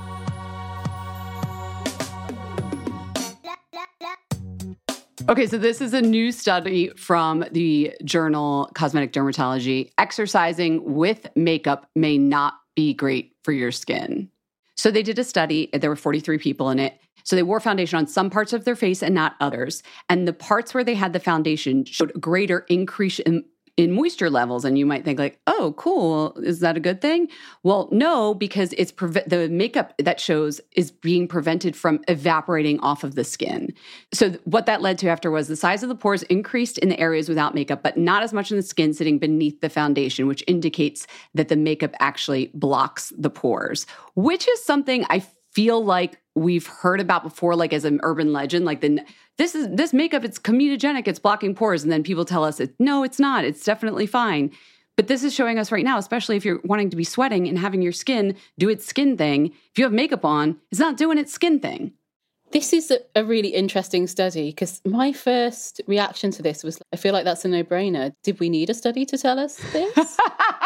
Okay, so this is a new study from the journal Cosmetic Dermatology. Exercising with makeup may not be great for your skin. So they did a study. There were forty-three people in it. So they wore foundation on some parts of their face and not others. And the parts where they had the foundation showed a greater increase in in moisture levels. And you might think like, oh, cool. Is that a good thing? Well, no, because it's pre- the makeup that shows is being prevented from evaporating off of the skin. So th- what that led to after was the size of the pores increased in the areas without makeup, but not as much in the skin sitting beneath the foundation, which indicates that the makeup actually blocks the pores, which is something I feel like we've heard about before, like as an urban legend, like the this is this makeup, it's comedogenic, it's blocking pores. And then people tell us, it, no, it's not. It's definitely fine. But this is showing us right now, especially if you're wanting to be sweating and having your skin do its skin thing. If you have makeup on, it's not doing its skin thing. This is a, a really interesting study because my first reaction to this was, I feel like that's a no-brainer. Did we need a study to tell us this? Every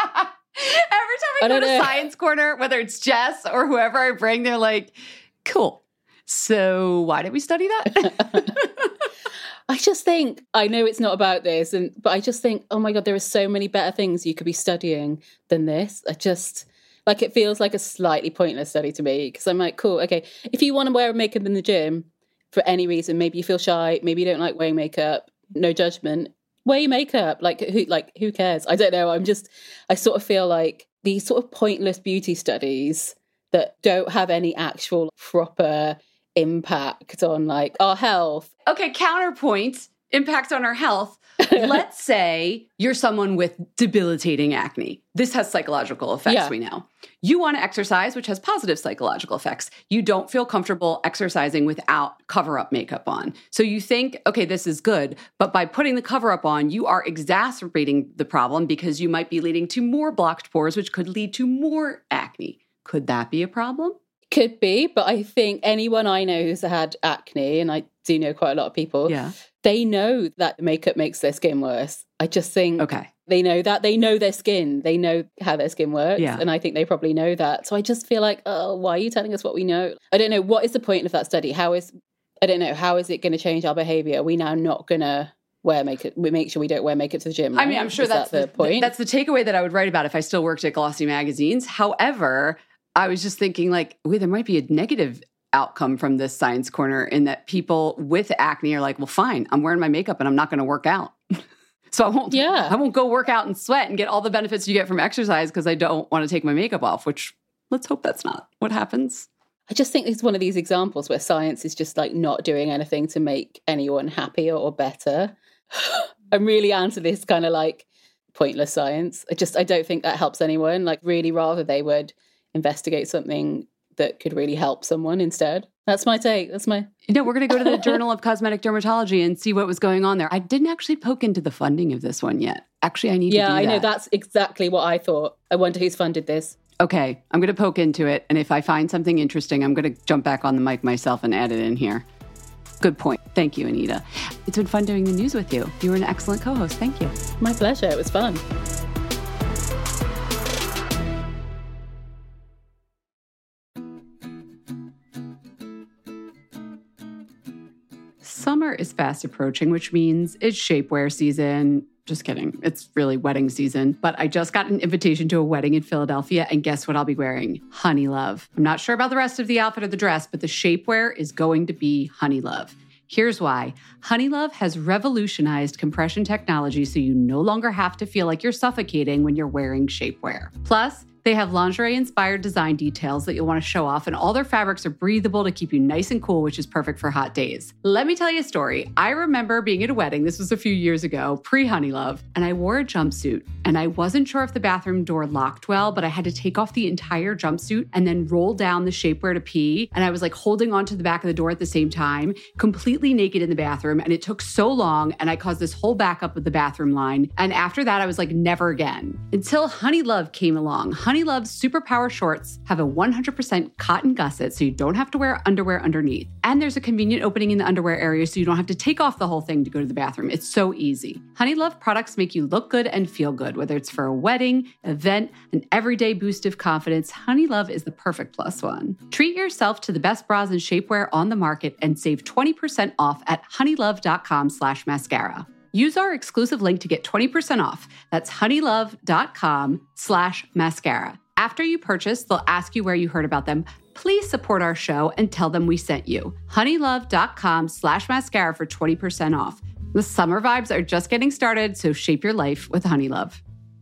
time I, I go to know. Science Corner, whether it's Jess or whoever I bring, they're like, cool. So why did we study that? I just think, I know it's not about this, and but I just think, oh my God, there are so many better things you could be studying than this. I just, like, it feels like a slightly pointless study to me because I'm like, cool, okay, if you want to wear makeup in the gym for any reason, maybe you feel shy, maybe you don't like wearing makeup, no judgment, wear your makeup. Like, who, like, who cares? I don't know. I'm just, I sort of feel like these sort of pointless beauty studies that don't have any actual proper impact on like our health. Okay, counterpoint, impact on our health. Let's say you're someone with debilitating acne. This has psychological effects, yeah. we know. You want to exercise, which has positive psychological effects. You don't feel comfortable exercising without cover-up makeup on. So you think, okay, this is good. But by putting the cover-up on, you are exacerbating the problem because you might be leading to more blocked pores, which could lead to more acne. Could that be a problem? Could be, but I think anyone I know who's had acne, and I do know quite a lot of people, yeah. they know that makeup makes their skin worse. I just think okay. they know that. They know their skin. They know how their skin works. Yeah. And I think they probably know that. So I just feel like, oh, why are you telling us what we know? I don't know. What is the point of that study? How is, I don't know, how is it going to change our behavior? Are we now not going to wear makeup? We make sure we don't wear makeup to the gym, right? I mean, I'm sure is that's that the, the point. That's the takeaway that I would write about if I still worked at Glossy Magazines. However, I was just thinking like, wait, there might be a negative outcome from this Science Corner in that people with acne are like, well, fine, I'm wearing my makeup and I'm not going to work out. So I won't, yeah. I won't go work out and sweat and get all the benefits you get from exercise because I don't want to take my makeup off, which let's hope that's not what happens. I just think it's one of these examples where science is just like not doing anything to make anyone happier or better. I'm really into this kind of like pointless science. I just, I don't think that helps anyone. Like really rather they would investigate something that could really help someone instead. That's my take. That's my... You know, we're going to go to the Journal of Cosmetic Dermatology and see what was going on there. I didn't actually poke into the funding of this one yet. Actually, I need yeah, to do that. Yeah, I know. That's exactly what I thought. I wonder who's funded this. Okay, I'm going to poke into it. And if I find something interesting, I'm going to jump back on the mic myself and add it in here. Good point. Thank you, Anita. It's been fun doing the news with you. You were an excellent co-host. Thank you. My pleasure. It was fun. Summer is fast approaching, which means it's shapewear season. Just kidding. It's really wedding season. But I just got an invitation to a wedding in Philadelphia, and guess what I'll be wearing? Honey Love. I'm not sure about the rest of the outfit or the dress, but the shapewear is going to be Honey Love. Here's why. Honey Love has revolutionized compression technology so you no longer have to feel like you're suffocating when you're wearing shapewear. Plus, they have lingerie-inspired design details that you'll want to show off, and all their fabrics are breathable to keep you nice and cool, which is perfect for hot days. Let me tell you a story. I remember being at a wedding, this was a few years ago, pre-Honey Love, and I wore a jumpsuit, and I wasn't sure if the bathroom door locked well, but I had to take off the entire jumpsuit and then roll down the shapewear to pee, and I was like holding onto the back of the door at the same time, completely naked in the bathroom, and it took so long, and I caused this whole backup of the bathroom line, and after that, I was like, never again. Until Honey Love came along. Honey Love's Superpower shorts have a one hundred percent cotton gusset, so you don't have to wear underwear underneath. And there's a convenient opening in the underwear area, so you don't have to take off the whole thing to go to the bathroom. It's so easy. Honey Love products make you look good and feel good, whether it's for a wedding, event, an everyday boost of confidence. Honey Love is the perfect plus one. Treat yourself to the best bras and shapewear on the market and save twenty percent off at honeylove.com slash mascara. Use our exclusive link to get twenty percent off. That's honeylove.com slash mascara. After you purchase, they'll ask you where you heard about them. Please support our show and tell them we sent you. honeylove.com slash mascara for twenty percent off. The summer vibes are just getting started, so shape your life with Honeylove.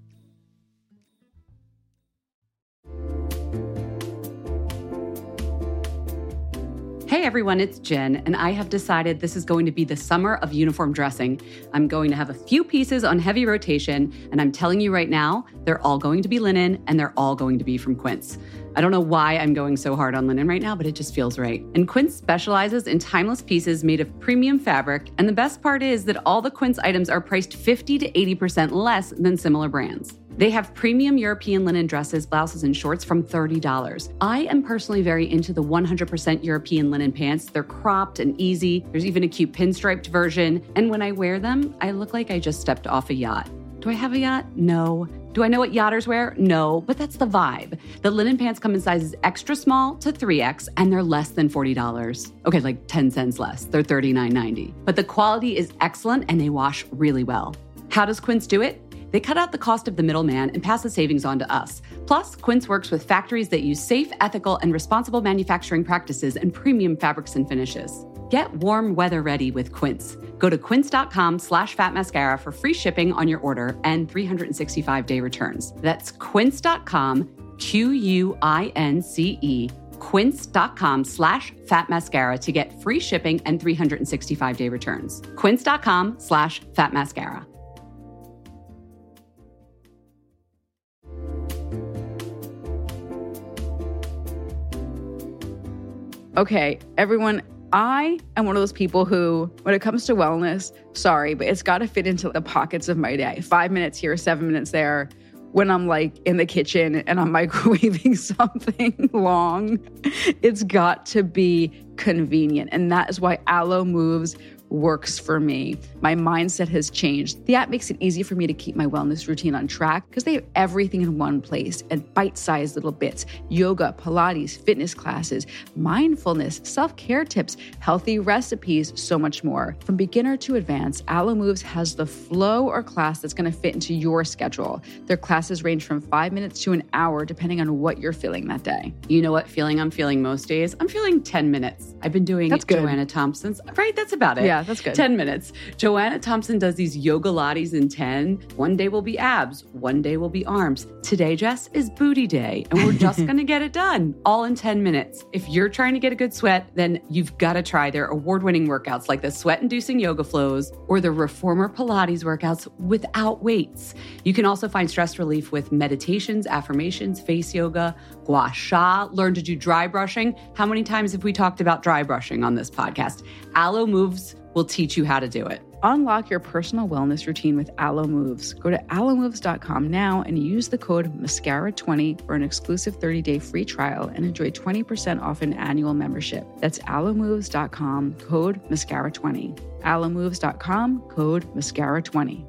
Hey everyone, it's Jen, and I have decided this is going to be the summer of uniform dressing. I'm going to have a few pieces on heavy rotation, and I'm telling you right now, they're all going to be linen, and they're all going to be from Quince. I don't know why I'm going so hard on linen right now, but it just feels right. And Quince specializes in timeless pieces made of premium fabric, and the best part is that all the Quince items are priced fifty to eighty percent less than similar brands. They have premium European linen dresses, blouses, and shorts from thirty dollars. I am personally very into the one hundred percent European linen pants. They're cropped and easy. There's even a cute pinstriped version. And when I wear them, I look like I just stepped off a yacht. Do I have a yacht? No. Do I know what yachters wear? No, but that's the vibe. The linen pants come in sizes extra small to three X, and they're less than forty dollars. Okay, like ten cents less. They're thirty-nine ninety. But the quality is excellent, and they wash really well. How does Quince do it? They cut out the cost of the middleman and pass the savings on to us. Plus, Quince works with factories that use safe, ethical, and responsible manufacturing practices and premium fabrics and finishes. Get warm weather ready with Quince. Go to quince.com slash fat mascara for free shipping on your order and three sixty-five day returns. That's quince.com, Q U I N C E, quince.com slash fat mascara to get free shipping and three sixty-five day returns. Quince.com slash fat mascara. Okay, everyone, I am one of those people who, when it comes to wellness, sorry, but it's got to fit into the pockets of my day. Five minutes here, seven minutes there. When I'm like in the kitchen and I'm microwaving something long, it's got to be convenient. And that is why Alo Moves works for me. My mindset has changed. The app makes it easy for me to keep my wellness routine on track because they have everything in one place and bite-sized little bits: yoga, Pilates, fitness classes, mindfulness, self-care tips, healthy recipes, so much more. From beginner to advanced, Alo Moves has the flow or class that's going to fit into your schedule. Their classes range from five minutes to an hour, depending on what you're feeling that day. You know what feeling I'm feeling most days? I'm feeling ten minutes. I've been doing That's good. Joanna Thompson's. Right, that's about it. Yeah, that's good. ten minutes. Joanna Thompson does these yoga lattes in ten. One day will be abs. One day will be arms. Today, Jess, is booty day. And we're just going to get it done all in ten minutes. If you're trying to get a good sweat, then you've got to try their award-winning workouts like the sweat-inducing yoga flows or the reformer Pilates workouts without weights. You can also find stress relief with meditations, affirmations, face yoga, gua sha, learn to do dry brushing. How many times have we talked about dry brushing on this podcast? Alo Moves will teach you how to do it. Unlock your personal wellness routine with Alo Moves. Go to alo moves dot com now and use the code mascara twenty for an exclusive thirty day free trial and enjoy twenty percent off an annual membership. That's alo moves dot com, code mascara twenty. alo moves dot com, code mascara twenty.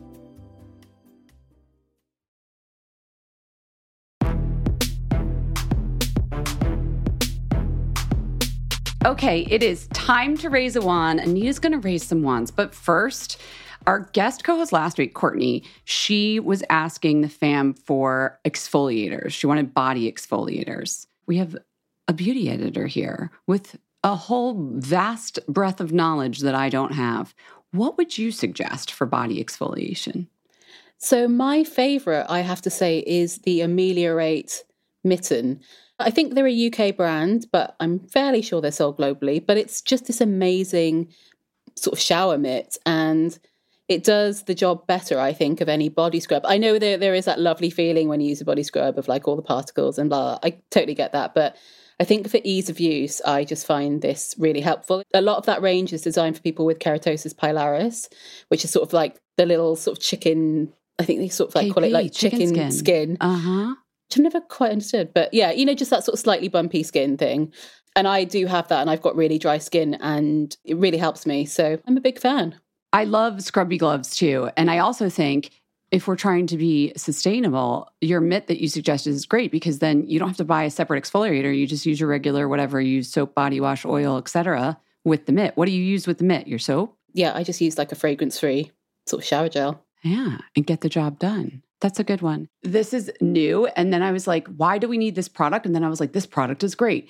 Okay, it is time to raise a wand. Anita's going to raise some wands. But first, our guest co-host last week, Courtney, she was asking the fam for exfoliators. She wanted body exfoliators. We have a beauty editor here with a whole vast breadth of knowledge that I don't have. What would you suggest for body exfoliation? So my favorite, I have to say, is the Ameliorate Mitten. I think they're a U K brand, but I'm fairly sure they're sold globally. But it's just this amazing sort of shower mitt, and it does the job better, I think, of any body scrub. I know there there is that lovely feeling when you use a body scrub of like all the particles and blah, blah. I totally get that. But I think for ease of use, I just find this really helpful. A lot of that range is designed for people with keratosis pilaris, which is sort of like the little sort of chicken, I think they sort of like K P, call it like chicken, chicken skin. skin. Uh-huh. Which I've never quite understood. But yeah, you know, just that sort of slightly bumpy skin thing. And I do have that, and I've got really dry skin, and it really helps me. So I'm a big fan. I love scrubby gloves too. And I also think if we're trying to be sustainable, your mitt that you suggested is great, because then you don't have to buy a separate exfoliator. You just use your regular, whatever you use, soap, body wash, oil, et cetera, with the mitt. What do you use with the mitt? Your soap? Yeah, I just use like a fragrance-free sort of shower gel. Yeah, and get the job done. That's a good one. This is new. And then I was like, why do we need this product? And then I was like, this product is great.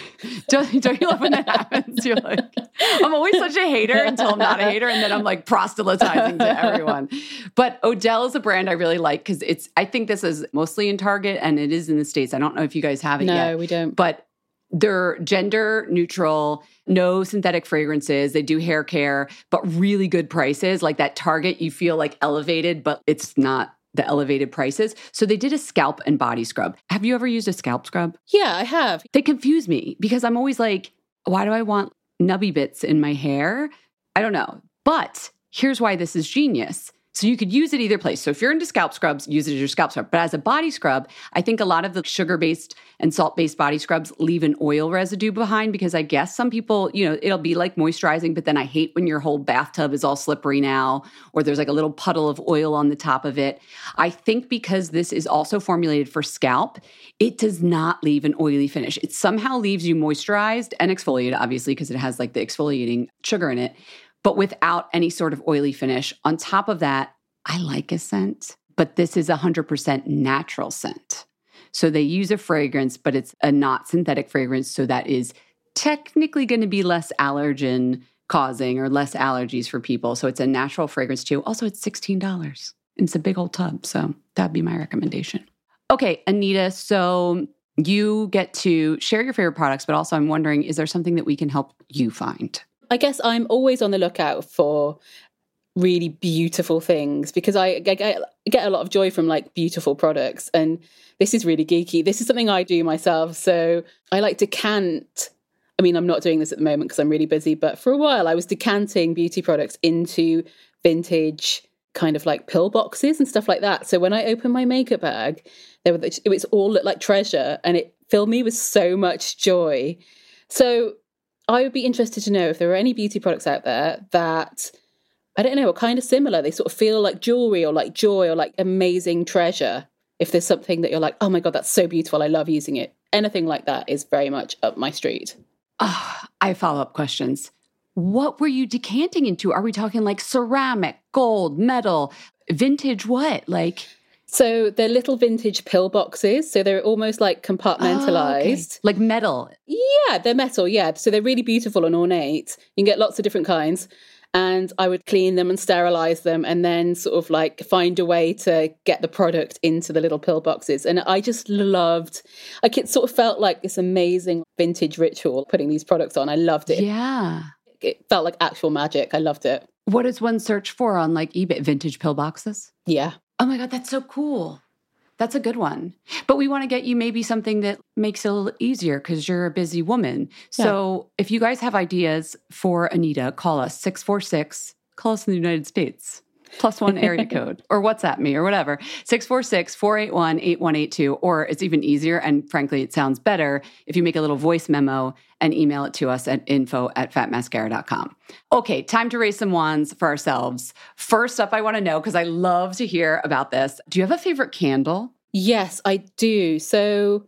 don't, don't you love when that happens? You're like, I'm always such a hater until I'm not a hater. And then I'm like proselytizing to everyone. But Odell is a brand I really like because it's, I think this is mostly in Target and it is in the States. I don't know if you guys have it no, yet. No, we don't. But they're gender neutral, no synthetic fragrances. They do hair care, but really good prices. Like that Target, you feel like elevated, but it's not the elevated prices. So they did a scalp and body scrub. Have you ever used a scalp scrub? Yeah, I have. They confuse me because I'm always like, why do I want nubby bits in my hair? I don't know. But here's why this is genius. So you could use it either place. So if you're into scalp scrubs, use it as your scalp scrub. But as a body scrub, I think a lot of the sugar-based and salt-based body scrubs leave an oil residue behind because I guess some people, you know, it'll be like moisturizing, but then I hate when your whole bathtub is all slippery now, or there's like a little puddle of oil on the top of it. I think because this is also formulated for scalp, it does not leave an oily finish. It somehow leaves you moisturized and exfoliated, obviously, because it has like the exfoliating sugar in it, but without any sort of oily finish. On top of that, I like a scent, but this is a one hundred percent natural scent. So they use a fragrance, but it's a not synthetic fragrance. So that is technically going to be less allergen causing or less allergies for people. So it's a natural fragrance too. Also, it's sixteen dollars. It's a big old tub. So that'd be my recommendation. Okay, Anita, so you get to share your favorite products, but also I'm wondering, is there something that we can help you find? I guess I'm always on the lookout for really beautiful things because I, I, get, I get a lot of joy from like beautiful products. And this is really geeky. This is something I do myself. So I like decant. I mean, I'm not doing this at the moment because I'm really busy, but for a while I was decanting beauty products into vintage kind of like pill boxes and stuff like that. So when I opened my makeup bag, there were, it was all looked like treasure and it filled me with so much joy. So I would be interested to know if there are any beauty products out there that, I don't know, are kind of similar. They sort of feel like jewelry or like joy or like amazing treasure. If there's something that you're like, oh my God, that's so beautiful, I love using it. Anything like that is very much up my street. Oh, I have follow-up questions. What were you decanting into? Are we talking like ceramic, gold, metal, vintage what? Like... So they're little vintage pill boxes. So they're almost like compartmentalized. Oh, okay. Like metal. Yeah, they're metal. Yeah. So they're really beautiful and ornate. You can get lots of different kinds. And I would clean them and sterilize them and then sort of like find a way to get the product into the little pill boxes. And I just loved, like it sort of felt like this amazing vintage ritual putting these products on. I loved it. Yeah. It felt like actual magic. I loved it. What does one search for on like eBay? Vintage pill boxes? Yeah. Oh my God, that's so cool. That's a good one. But we want to get you maybe something that makes it a little easier because you're a busy woman. So yeah. If you guys have ideas for Anita, call us six four six, call us in the United States, plus one area code, or WhatsApp me or whatever, six four six, four eight one, eight one eight two. Or it's even easier, and frankly, it sounds better if you make a little voice memo and email it to us at info at fat mascara dot com. Okay, time to raise some wands for ourselves. First up, I want to know, because I love to hear about this. Do you have a favorite candle? Yes, I do. So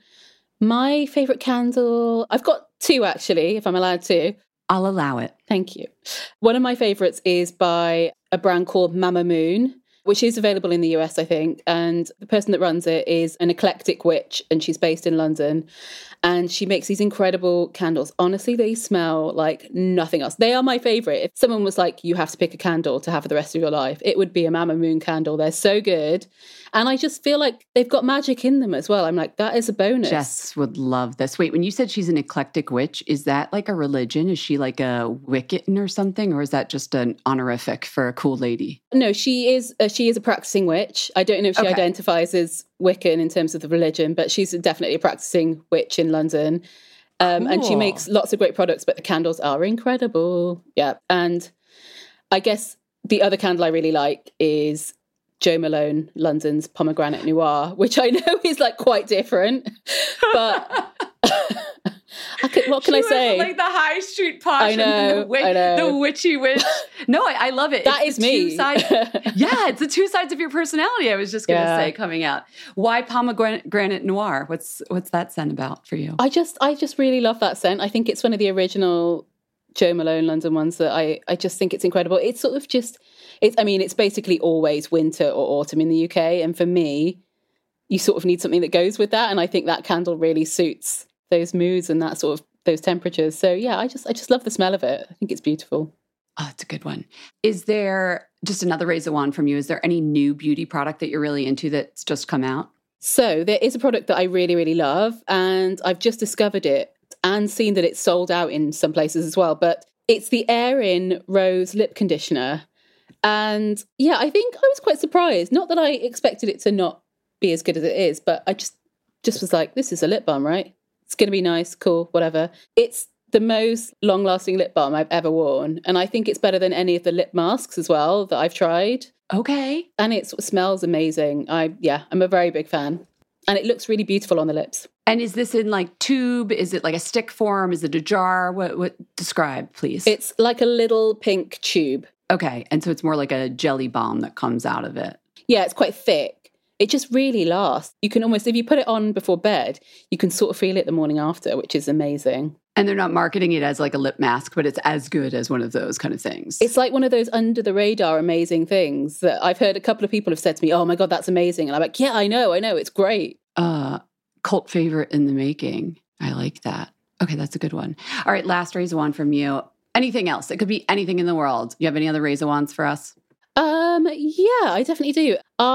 my favorite candle, I've got two actually, if I'm allowed to. I'll allow it. Thank you. One of my favorites is by a brand called Mama Moon, which is available in the U S, I think. And the person that runs it is an eclectic witch, and she's based in London. And she makes these incredible candles. Honestly, they smell like nothing else. They are my favorite. If someone was like, you have to pick a candle to have for the rest of your life, it would be a Mama Moon candle. They're so good. And I just feel like they've got magic in them as well. I'm like, that is a bonus. Jess would love this. Wait, when you said she's an eclectic witch, is that like a religion? Is she like a Wiccan or something? Or is that just an honorific for a cool lady? No, she is a, she is a practicing witch. I don't know if she okay. identifies as Wiccan in terms of the religion, but she's definitely a practicing witch in London. Um, cool. And she makes lots of great products, but the candles are incredible. Yeah. And I guess the other candle I really like is Jo Malone London's Pomegranate Noir, which I know is like quite different, but I could, what can she I say? Was like the high street posh, I know, the, witch, I know. the witchy witch. No, I, I love it. That it's is me. Two sides, yeah, it's the two sides of your personality. I was just going to yeah. say coming out. Why Pomegranate Noir? What's what's that scent about for you? I just I just really love that scent. I think it's one of the original Jo Malone London ones that I, I just think it's incredible. It's sort of just, it's, I mean, it's basically always winter or autumn in the U K. And for me, you sort of need something that goes with that. And I think that candle really suits those moods and that sort of, those temperatures. So yeah, I just, I just love the smell of it. I think it's beautiful. Oh, it's a good one. Is there, just another raise the wand from you, is there any new beauty product that you're really into that's just come out? So there is a product that I really, really love, and I've just discovered it and seen that it's sold out in some places as well. But it's the Erin Rose Lip Conditioner. And yeah, I think I was quite surprised. Not that I expected it to not be as good as it is, but I just, just was like, this is a lip balm, right? It's going to be nice, cool, whatever. It's the most long-lasting lip balm I've ever worn. And I think it's better than any of the lip masks as well that I've tried. Okay. And it smells amazing. I yeah, I'm a very big fan. And it looks really beautiful on the lips. And is this in like tube? Is it like a stick form? Is it a jar? What, what describe, please? It's like a little pink tube. Okay. And so it's more like a jelly balm that comes out of it. Yeah, it's quite thick. It just really lasts. You can almost, if you put it on before bed, you can sort of feel it the morning after, which is amazing. And they're not marketing it as like a lip mask, but it's as good as one of those kind of things. It's like one of those under the radar amazing things that I've heard a couple of people have said to me, oh my God, that's amazing. And I'm like, yeah, I know, I know, it's great. Uh, cult favorite in the making. I like that. Okay, that's a good one. All right, last raise a wand from you. Anything else? It could be anything in the world. You have any other raise a wands for us? Um, yeah, I definitely do.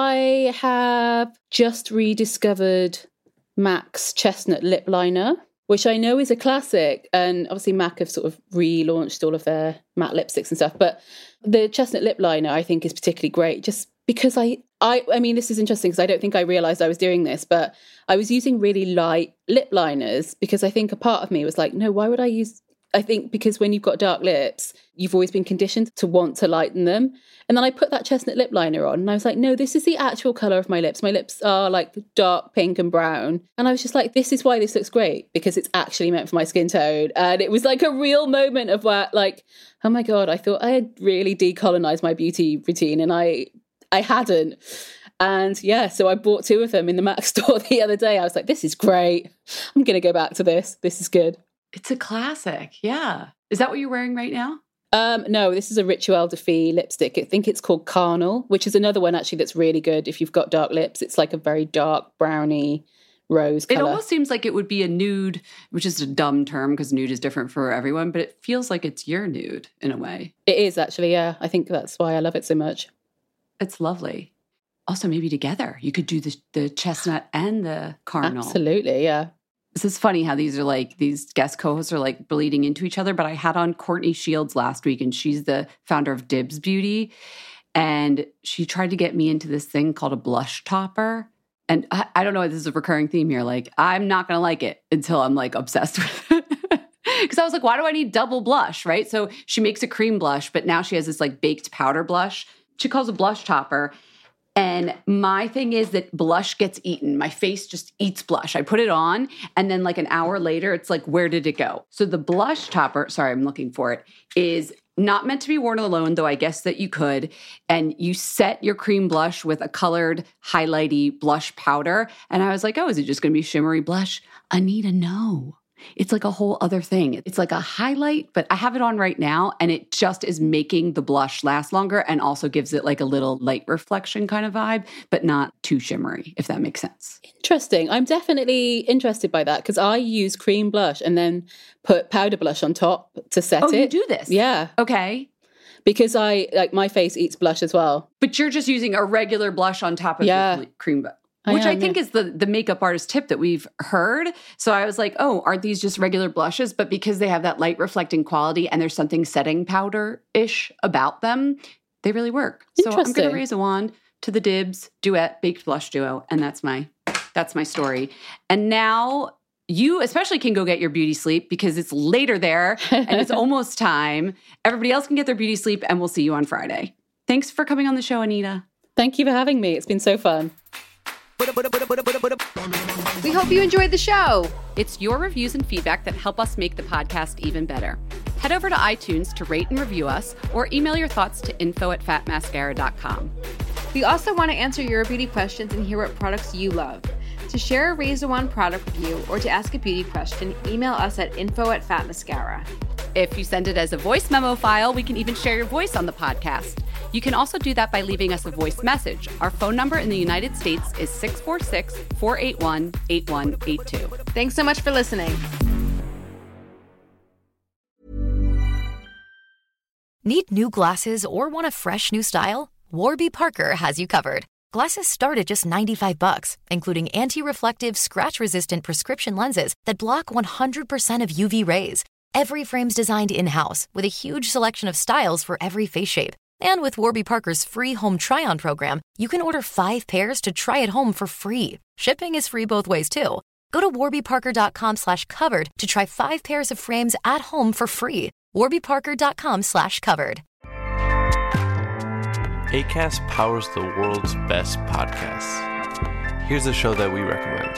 I have just rediscovered MAC's Chestnut Lip Liner, which I know is a classic. And obviously MAC have sort of relaunched all of their matte lipsticks and stuff. But the Chestnut Lip Liner, I think, is particularly great just because I, I, I mean, this is interesting because I don't think I realized I was doing this, but I was using really light lip liners because I think a part of me was like, no, why would I use... I think because when you've got dark lips, you've always been conditioned to want to lighten them. And then I put that chestnut lip liner on and I was like, no, this is the actual colour of my lips. My lips are like dark pink and brown. And I was just like, this is why this looks great, because it's actually meant for my skin tone. And it was like a real moment of where, like, oh my God, I thought I had really decolonized my beauty routine and I, I hadn't. And yeah, so I bought two of them in the MAC store the other day. I was like, this is great. I'm going to go back to this. This is good. It's a classic. Yeah. Is that what you're wearing right now? Um, no, this is a Rituel de Fille lipstick. I think it's called Carnal, which is another one actually that's really good if you've got dark lips. It's like a very dark browny rose color. It almost seems like it would be a nude, which is a dumb term because nude is different for everyone, but it feels like it's your nude in a way. It is actually, yeah. I think that's why I love it so much. It's lovely. Also, maybe together. You could do the, the chestnut and the Carnal. Absolutely, yeah. This is funny how these are like, these guest co-hosts are like bleeding into each other, but I had on Courtney Shields last week and she's the founder of Dibs Beauty. And she tried to get me into this thing called a blush topper. And I, I don't know if this is a recurring theme here. Like, I'm not going to like it until I'm like obsessed with it. Because I was like, why do I need double blush, right? So she makes a cream blush, but now she has this like baked powder blush. She calls it a blush topper. And my thing is that blush gets eaten. My face just eats blush. I put it on, and then like an hour later, it's like, where did it go? So the blush topper, sorry, I'm looking for it, is not meant to be worn alone, though I guess that you could. And you set your cream blush with a colored, highlighty blush powder. And I was like, oh, is it just going to be shimmery blush? Anita, no. It's like a whole other thing. It's like a highlight, but I have it on right now and it just is making the blush last longer and also gives it like a little light reflection kind of vibe, but not too shimmery, if that makes sense. Interesting. I'm definitely interested by that because I use cream blush and then put powder blush on top to set oh, it. Oh, you do this? Yeah. Okay. Because I, like, my face eats blush as well. But you're just using a regular blush on top of yeah. your cream blush. I Which am, I think yeah. is the, the makeup artist tip that we've heard. So I was like, oh, aren't these just regular blushes? But because they have that light reflecting quality and there's something setting powder-ish about them, they really work. So I'm going to raise a wand to the Dibs Duet Baked Blush Duo. And that's my that's my story. And now you especially can go get your beauty sleep because it's later there and it's almost time. Everybody else can get their beauty sleep and we'll see you on Friday. Thanks for coming on the show, Anita. Thank you for having me. It's been so fun. We hope you enjoyed the show. It's your reviews and feedback that help us make the podcast even better. Head over to iTunes to rate and review us or email your thoughts to info at fat mascara dot com. We also want to answer your beauty questions and hear what products you love. To share a Raise a Wand product review or to ask a beauty question, email us at info at fat mascara. If you send it as a voice memo file, we can even share your voice on the podcast. You can also do that by leaving us a voice message. Our phone number in the United States is six four six, four eight one, eight one eight two. Thanks so much for listening. Need new glasses or want a fresh new style? Warby Parker has you covered. Glasses start at just ninety-five bucks, including anti-reflective, scratch-resistant prescription lenses that block one hundred percent of U V rays. Every frame's designed in-house with a huge selection of styles for every face shape. And with Warby Parker's free home try-on program, you can order five pairs to try at home for free. Shipping is free both ways, too. Go to warbyparker.com slash covered to try five pairs of frames at home for free. warbyparker.com slash covered. Acast powers the world's best podcasts. Here's a show that we recommend.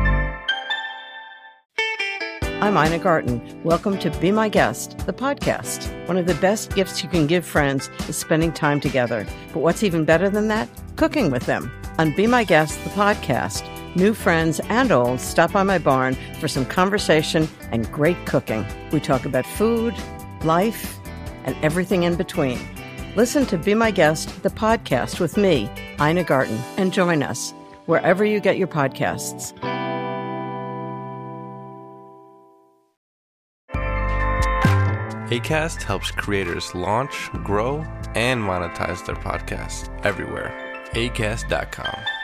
I'm Ina Garten. Welcome to Be My Guest, the podcast. One of the best gifts you can give friends is spending time together. But what's even better than that? Cooking with them. On Be My Guest, the podcast, new friends and old stop by my barn for some conversation and great cooking. We talk about food, life, and everything in between. Listen to Be My Guest, the podcast with me, Ina Garten, and join us wherever you get your podcasts. Acast helps creators launch, grow, and monetize their podcasts everywhere. acast dot com.